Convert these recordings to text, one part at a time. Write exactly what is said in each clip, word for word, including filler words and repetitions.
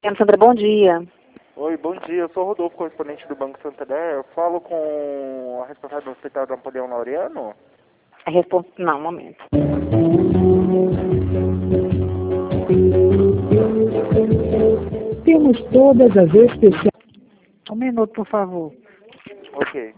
Sandra, bom dia. Oi, bom dia. Eu sou o Rodolfo, correspondente do Banco Santander. Eu falo com a responsável do Hospital Napoleão Laureano? A resposta... Não, um momento. Temos todas as especiais... Um minuto, por favor. Ok.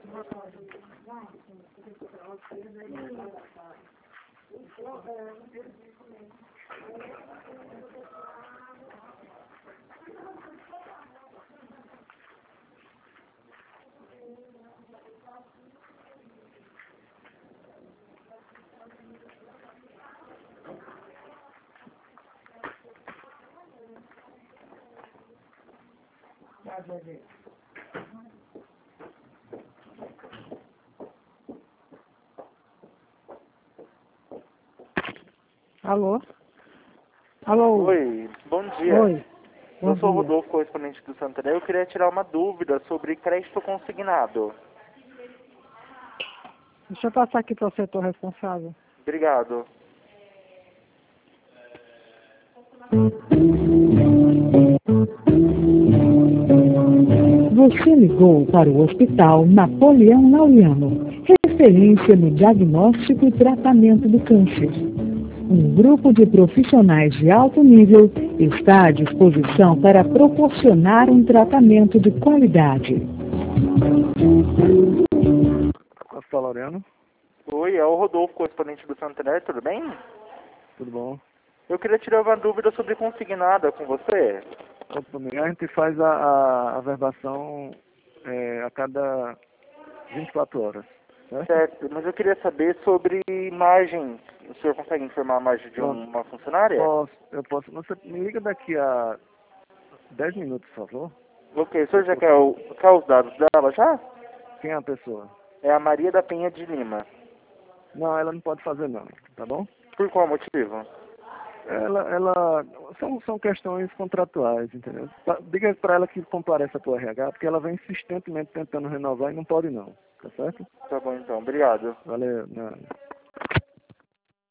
Alô? Alô? Oi, bom dia. Oi. Bom Eu sou o dia. Rodolfo, correspondente do Santander. Eu queria tirar uma dúvida sobre crédito consignado. Deixa eu passar aqui para o setor responsável. Obrigado. Você ligou para o Hospital Napoleão Laureano, referência no diagnóstico e tratamento do câncer. Um grupo de profissionais de alto nível está à disposição para proporcionar um tratamento de qualidade. Hospital Laureano, Oi, é o Rodolfo, correspondente do Santander. Tudo bem? tudo bom? Eu queria tirar uma dúvida sobre consignado com você. Opa, amigo, a gente faz a, a, a verbação é, a cada vinte e quatro horas, certo? Certo, mas eu queria saber sobre margem. O senhor consegue informar a margem de Pronto. uma funcionária? Posso, eu posso. Você me liga daqui a dez minutos, por favor. Ok, o senhor já quer, o, quer os dados dela já? Quem é a pessoa? É a Maria da Penha de Lima. Não, ela não pode fazer não, tá bom? Por qual motivo? Ela, ela, são, são questões contratuais, entendeu? Pa- Diga para ela que compareça para o R H, porque ela vem insistentemente tentando renovar e não pode não, tá certo? Tá bom então, obrigado. Valeu, não.